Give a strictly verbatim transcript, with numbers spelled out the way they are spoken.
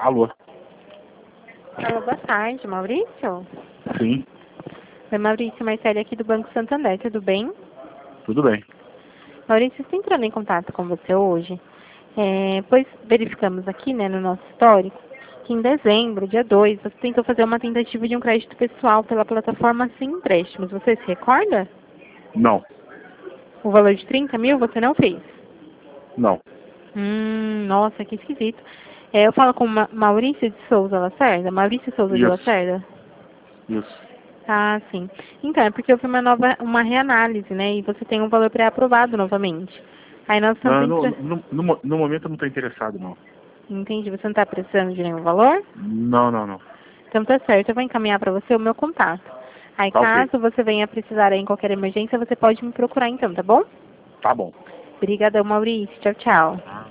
Alô? Alô, boa tarde, Maurício? Sim, Oi, Maurício, Marcele aqui do Banco Santander, tudo bem? tudo bem. Maurício, estou entrando em contato com você hoje, é, pois verificamos aqui, né, no nosso histórico, que em dezembro, dia dois, você tentou fazer uma tentativa de um crédito pessoal pela plataforma Sem Empréstimos. Você se recorda? Não, O valor de trinta mil você não fez? não. Hum, nossa, que esquisito. É, eu falo com Ma Maurício de Souza Lacerda? Maurício Souza de Isso, Lacerda? isso. Ah, sim. Então, é porque eu fiz uma nova, uma reanálise, né? E você tem um valor pré-aprovado novamente. Aí nós estamos Não, no, entrando... no, no, mo- no momento eu não estou interessado, não. Entendi, você não está precisando de nenhum valor? Não, não, não. Então tá certo, eu vou encaminhar para você o meu contato. Aí Tá ok. caso você venha precisar aí em qualquer emergência, você pode me procurar então, tá bom? Tá bom. Obrigadão, Maurício. Tchau, tchau.